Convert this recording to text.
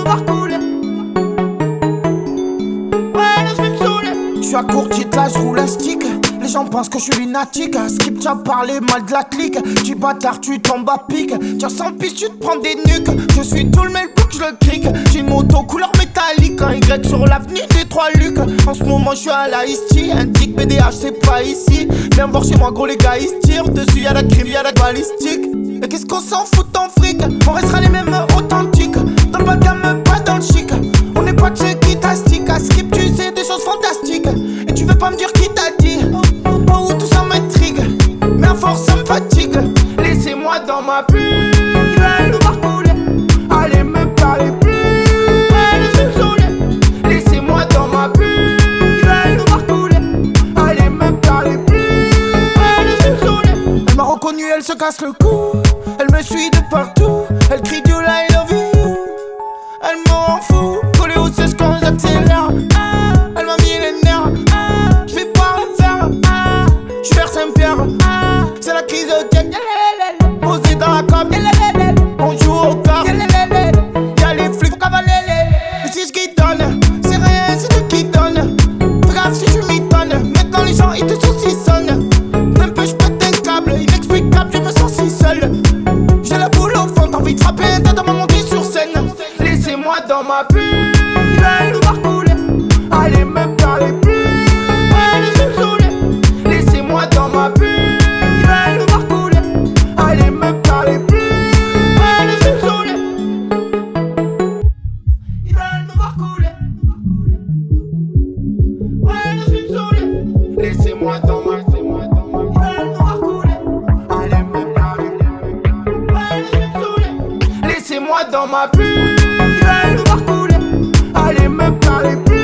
nous voir couler. Ouais, laisse-moi me saouler. Je suis à courtite là, je roule un stick. Les gens pensent que je suis lunatique. Skip, tu as parlé mal de la clique. Tu bâtard, tu tombes à pic. Tu ressens piste, tu te prends des nuques. Je suis tout le mailbook, je le cric. J'ai une moto couleur métallique. Un Y sur l'avenue des trois Lucs. En ce moment, je suis à la Isti. Indique BDH, c'est pas ici. Viens voir chez moi, gros, les gars, ils se tirent. Dessus, y'a la crime, y'a la balistique. Et qu'est-ce qu'on s'en fout ton fric? On restera les mêmes authentiques. Dans le bas de gamme, pas dans le chic. On n'est pas de ceux qui t'astiquent. À Skip, tu sais des choses fantastiques. Et tu veux pas me dire qui t'a dit? Oh, tout ça m'intrigue, mais à force ça me fatigue. Laissez-moi dans ma bulle, ils veulent nous voir couler. Allez me parler plus, ouais, laissez me saouler. Laissez-moi dans ma bulle, ils veulent nous voir couler. Allez me parler plus, ouais, laissez me saouler. Elle m'a reconnu, elle se casse le cou. Elle me suit de partout, elle crie du I love you. Elle me rend fou, collée au siège quand j'accélère. Elle m'a mis les nerfs, je vais pas refaire. J'suis vers Saint-Pierre, c'est la crise de tête. Posé dans la cave, on joue au car. Y'a les flics, et si j'guidonne, c'est rien, c'est toi qui donne. Fais gaffe si tu m'étonnes, maintenant les gens ils te saucissonnent. Même peu j'pète un câble, inexplicable, je me sens si seul. J'ai la boule au fond, t'as envie de frapper un tête à ma montée sur scène. Laissez-moi dans ma bulle, ils veulent nous voir couler. Allez me parler plus, ouais, laissez me saouler. Laissez-moi dans ma bulle, ils veulent nous voir couler. Allez me parler plus, ouais, laissez me saouler. Ils veulent nous voir couler. Ouais, laissez me saouler. Laissez-moi dans ma bulle, ils veulent nous voir couler. Allez me parler plus, ouais, laissez me saouler. Laissez-moi dans ma bulle, ils veulent nous voir couler. Allez me parler plus.